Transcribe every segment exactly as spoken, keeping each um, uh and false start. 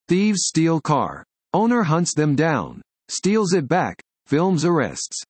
Thieves steal car. Owner hunts them down. Steals it back. Films arrests.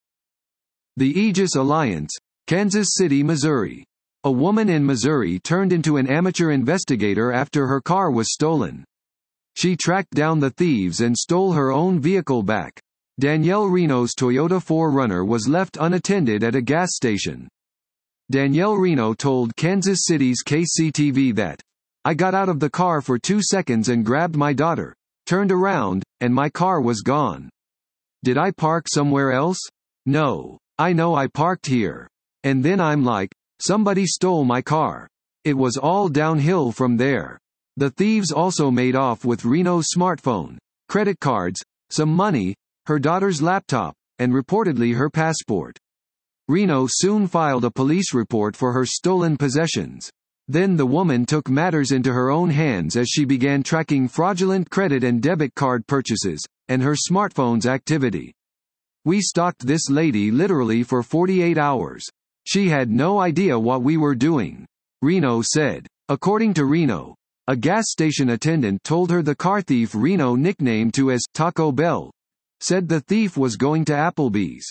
The Aegis Alliance, Kansas City, Missouri. A woman in Missouri turned into an amateur investigator after her car was stolen. She tracked down the thieves and stole her own vehicle back. Danielle Reno's Toyota four runner was left unattended at a gas station. Danielle Reno told Kansas City's K C T V that, "I got out of the car for two seconds and grabbed my daughter, turned around, and my car was gone. Did I park somewhere else? No. I know I parked here. And then I'm like, somebody stole my car. It was all downhill from there." The thieves also made off with Reno's smartphone, credit cards, some money, her daughter's laptop, and reportedly her passport. Reno soon filed a police report for her stolen possessions. Then the woman took matters into her own hands as she began tracking fraudulent credit and debit card purchases, and her smartphone's activity. "We stalked this lady literally for forty-eight hours. She had no idea what we were doing," Reno said. According to Reno, a gas station attendant told her the car thief Reno nicknamed to as Taco Bell said the thief was going to Applebee's.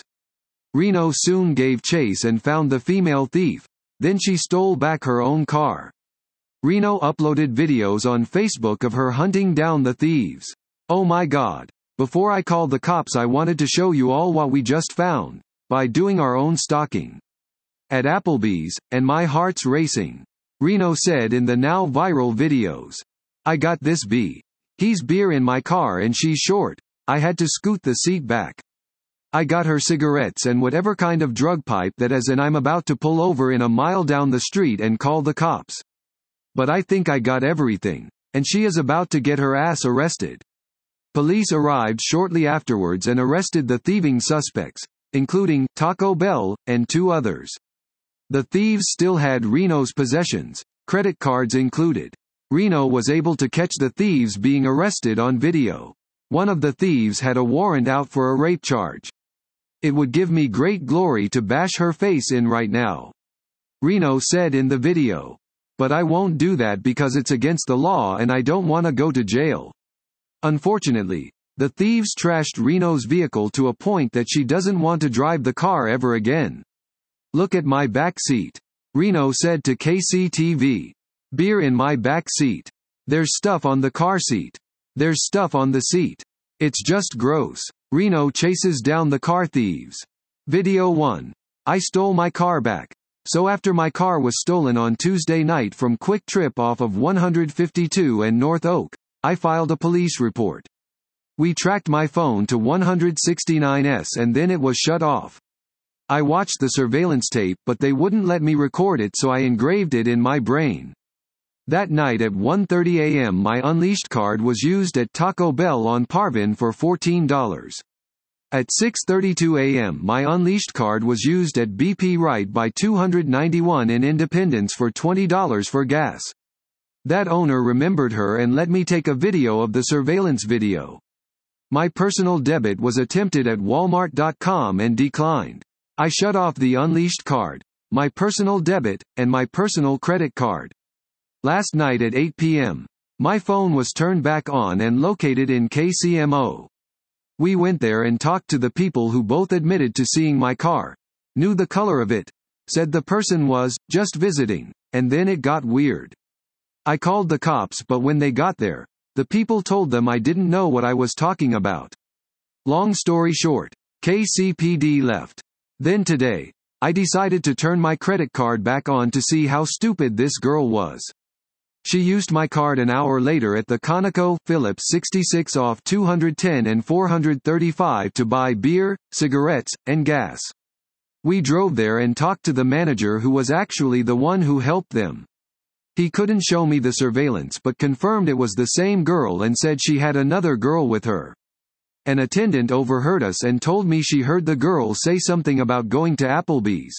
Reno soon gave chase and found the female thief. Then she stole back her own car. Reno uploaded videos on Facebook of her hunting down the thieves. "Oh my God. Before I called the cops I wanted to show you all what we just found, by doing our own stalking. At Applebee's, and my heart's racing," Reno said in the now viral videos. "I got this B. He's beer in my car and she's short. I had to scoot the seat back. I got her cigarettes and whatever kind of drug pipe that is, and I'm about to pull over in a mile down the street and call the cops. But I think I got everything. And she is about to get her ass arrested." Police arrived shortly afterwards and arrested the thieving suspects, including Taco Bell, and two others. The thieves still had Reno's possessions, credit cards included. Reno was able to catch the thieves being arrested on video. One of the thieves had a warrant out for a rape charge. "It would give me great glory to bash her face in right now," Reno said in the video. "But I won't do that because it's against the law and I don't want to go to jail." Unfortunately, the thieves trashed Reno's vehicle to a point that she doesn't want to drive the car ever again. "Look at my back seat," Reno said to K C T V. "Beer in my back seat. There's stuff on the car seat. There's stuff on the seat. It's just gross." Reno chases down the car thieves. Video one. "I stole my car back. So after my car was stolen on Tuesday night from Quick Trip off of one fifty-two and North Oak, I filed a police report. We tracked my phone to one sixty-nine S and then it was shut off. I watched the surveillance tape but they wouldn't let me record it so I engraved it in my brain. That night at one thirty a m my Unleashed card was used at Taco Bell on Parvin for fourteen dollars. At six thirty-two a m my Unleashed card was used at B P Right by two ninety-one in Independence for twenty dollars for gas. That owner remembered her and let me take a video of the surveillance video. My personal debit was attempted at Walmart dot com and declined. I shut off the Unleashed card, my personal debit, and my personal credit card. Last night at eight p m, my phone was turned back on and located in K C M O. We went there and talked to the people who both admitted to seeing my car. Knew the color of it. Said the person was just visiting, and then it got weird. I called the cops but when they got there, the people told them I didn't know what I was talking about. Long story short, K C P D left. Then today, I decided to turn my credit card back on to see how stupid this girl was. She used my card an hour later at the Conoco Phillips sixty-six off two ten and four thirty-five to buy beer, cigarettes, and gas. We drove there and talked to the manager who was actually the one who helped them. He couldn't show me the surveillance but confirmed it was the same girl and said she had another girl with her. An attendant overheard us and told me she heard the girl say something about going to Applebee's.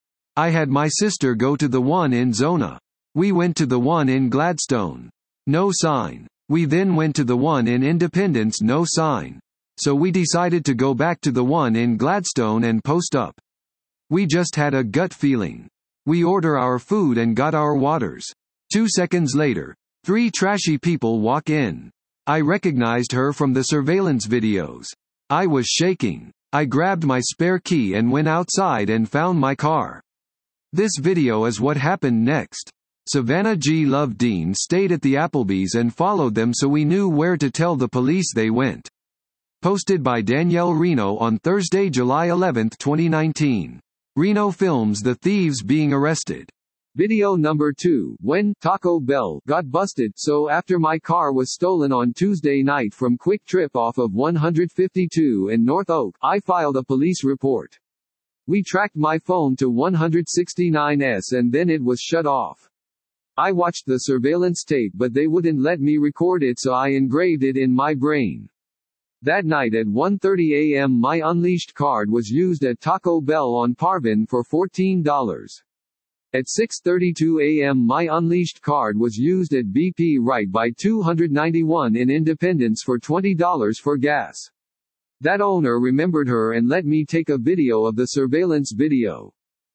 I had my sister go to the one in Zona. We went to the one in Gladstone. No sign. We then went to the one in Independence. No sign. So we decided to go back to the one in Gladstone and post up. We just had a gut feeling. We order our food and got our waters. Two seconds later, three trashy people walk in. I recognized her from the surveillance videos. I was shaking. I grabbed my spare key and went outside and found my car. This video is what happened next. Savannah G. Love Dean stayed at the Applebee's and followed them so we knew where to tell the police they went. Posted by Danielle Reno on Thursday, July eleventh, twenty nineteen. Reno films the thieves being arrested. Video number two, when Taco Bell got busted. So after my car was stolen on Tuesday night from Quick Trip off of one fifty-two in North Oak, I filed a police report. We tracked my phone to one sixty-nine S and then it was shut off. I watched the surveillance tape but they wouldn't let me record it, so I engraved it in my brain. That night at one thirty a m my Unleashed card was used at Taco Bell on Parvin for fourteen dollars. At six thirty-two a m my Unleashed card was used at B P Right by two ninety-one in Independence for twenty dollars for gas. That owner remembered her and let me take a video of the surveillance video.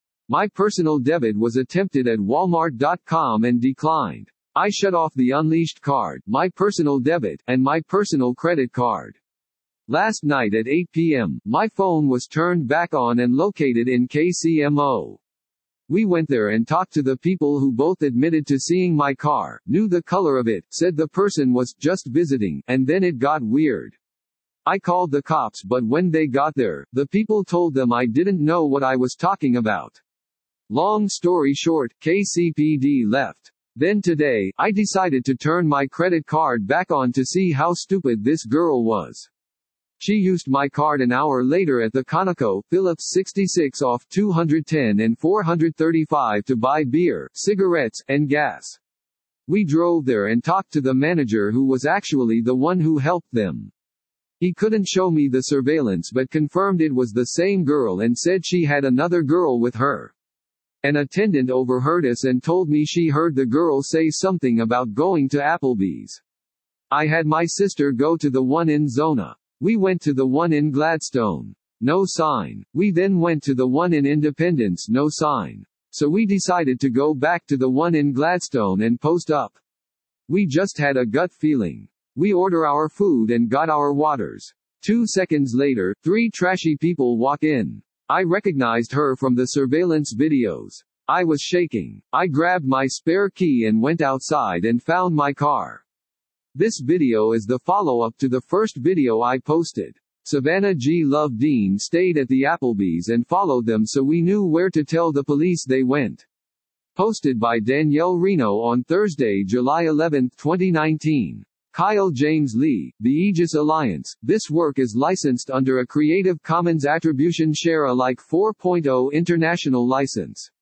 My personal debit was attempted at Walmart dot com and declined. I shut off the Unleashed card, my personal debit, and my personal credit card. Last night at eight p m, my phone was turned back on and located in K C M O. We went there and talked to the people who both admitted to seeing my car, knew the color of it, said the person was just visiting, and then it got weird. I called the cops, but when they got there, the people told them I didn't know what I was talking about. Long story short, K C P D left. Then today, I decided to turn my credit card back on to see how stupid this girl was. She used my card an hour later at the Conoco, Phillips sixty-six off two ten and four thirty-five to buy beer, cigarettes, and gas. We drove there and talked to the manager who was actually the one who helped them. He couldn't show me the surveillance but confirmed it was the same girl and said she had another girl with her. An attendant overheard us and told me she heard the girl say something about going to Applebee's. I had my sister go to the one in Zona. We went to the one in Gladstone. No sign. We then went to the one in Independence. No sign. So we decided to go back to the one in Gladstone and post up. We just had a gut feeling. We order our food and got our waters. Two seconds later, three trashy people walk in. I recognized her from the surveillance videos. I was shaking. I grabbed my spare key and went outside and found my car. This video is the follow-up to the first video I posted. Savannah G. Love Dean stayed at the Applebee's and followed them so we knew where to tell the police they went. Posted by Danielle Reno on Thursday, July eleventh, twenty nineteen. Kyle James Lee, The Aegis Alliance. This work is licensed under a Creative Commons Attribution Share Alike four point oh International License.